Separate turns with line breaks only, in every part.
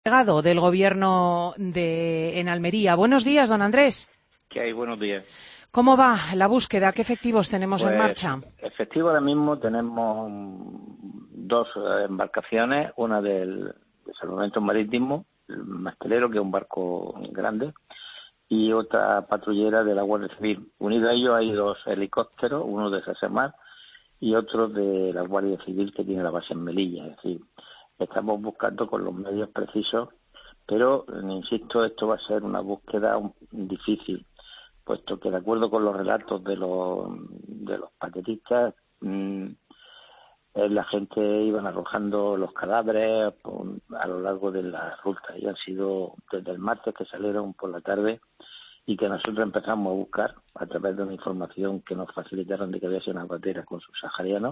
Delegado del Gobierno en Almería. Buenos días, don Andrés.
¿Qué hay? Buenos días.
¿Cómo va la búsqueda? ¿Qué efectivos tenemos en
Pues
marcha?
efectivo ahora mismo tenemos dos embarcaciones, una de salvamento marítimo, el Mastelero, que es un barco grande, y otra patrullera de la Guardia Civil. Unido a ellos hay dos helicópteros, uno de SESMAR y otro de la Guardia Civil que tiene la base en Melilla. Es decir, estamos buscando con los medios precisos, pero, insisto, esto va a ser una búsqueda difícil, puesto que de acuerdo con los relatos de los paquetistas, la gente iban arrojando los cadáveres a lo largo de la ruta, y han sido desde el martes que salieron por la tarde y que nosotros empezamos a buscar a través de una información que nos facilitaron de que había sido una patera con sus saharianos.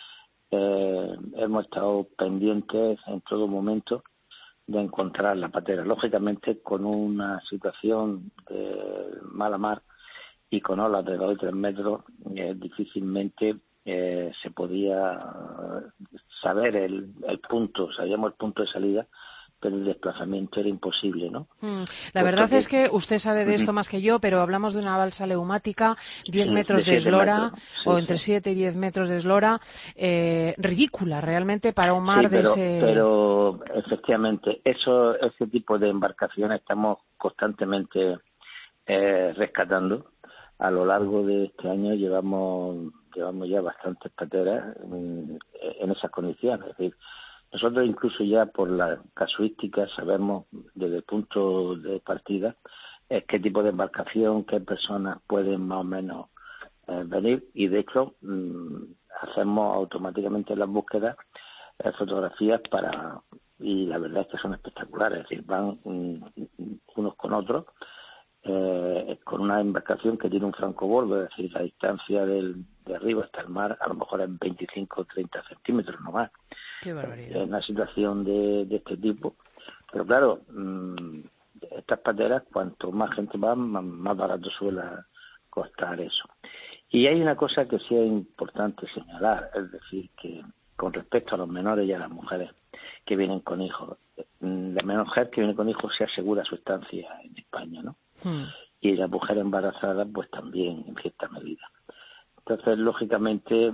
Hemos estado pendientes en todo momento de encontrar la patera, lógicamente con una situación de mala mar y con olas de 2 y 3 metros, difícilmente se podía saber el punto. Sabíamos el punto de salida, pero el desplazamiento era imposible, ¿no?
La verdad es que usted sabe de esto más que yo, pero hablamos de una balsa neumática, 10
Sí,
metros
de
de
7
eslora,
metros. Sí,
o entre
sí.
7 y 10 metros de eslora, ridícula realmente para un
Sí,
mar de ese...
pero efectivamente, ese tipo de embarcaciones estamos constantemente rescatando. A lo largo de este año llevamos ya bastantes pateras en esas condiciones. Es decir, nosotros incluso ya por la casuística sabemos desde el punto de partida qué tipo de embarcación, qué personas pueden más o menos venir, y de hecho hacemos automáticamente las búsquedas, fotografías y la verdad es que son espectaculares. Es decir, van unos con otros, con una embarcación que tiene un francobordo, es decir, la distancia de arriba hasta el mar a lo mejor es 25 o 30 centímetros, no más.
Qué barbaridad.
En una situación de este tipo. Pero claro, estas pateras, cuanto más gente va, más barato suele costar eso. Y hay una cosa que sí es importante señalar, es decir, que con respecto a los menores y a las mujeres que vienen con hijos, la mujer que viene con hijos se asegura su estancia en España, ¿no? Y la mujer embarazada, pues también, en cierta medida. Entonces, lógicamente,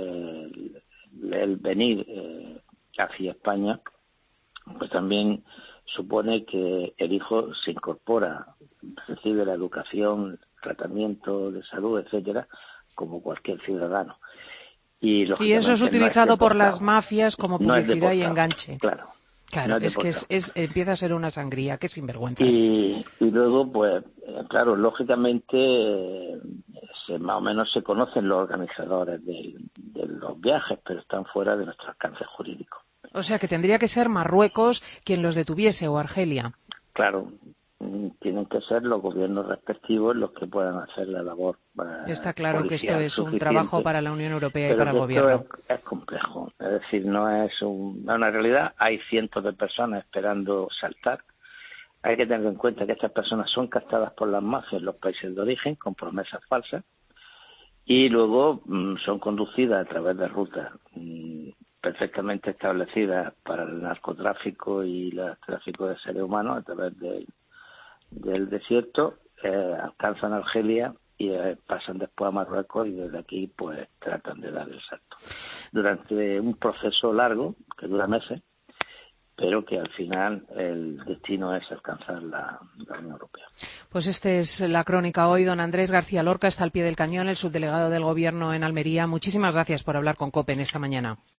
el venir hacia España, pues también supone que el hijo se incorpora, recibe la educación, tratamiento de salud, etcétera, como cualquier ciudadano. Y
Y eso es
lógicamente no es
utilizado por las
deportado.
mafias como
No es
publicidad y
deportado,
enganche.
claro.
Claro,
No es
es que
deportado.
empieza a ser una sangría, qué sinvergüenzas.
Y luego, pues, claro, lógicamente, más o menos se conocen los organizadores de los viajes, pero están fuera de nuestro alcance jurídico.
O sea que tendría que ser Marruecos quien los detuviese o Argelia.
Claro, tienen que ser los gobiernos respectivos los que puedan hacer la labor
Está claro que esto
policial
es un trabajo
suficiente,
para la Unión Europea y
pero
para el
que esto
Gobierno.
es complejo. Es decir, no es una realidad. Hay cientos de personas esperando saltar. Hay que tener en cuenta que estas personas son captadas por las mafias en los países de origen con promesas falsas y luego son conducidas a través de rutas perfectamente establecidas para el narcotráfico y el tráfico de seres humanos a través del desierto, alcanzan Argelia y pasan después a Marruecos, y desde aquí pues tratan de dar el salto. Durante un proceso largo, que dura meses, pero que al final el destino es alcanzar la Unión Europea.
Pues esta es la crónica hoy. Don Andrés García Lorca está al pie del cañón, el subdelegado del Gobierno en Almería. Muchísimas gracias por hablar con COPE en esta mañana.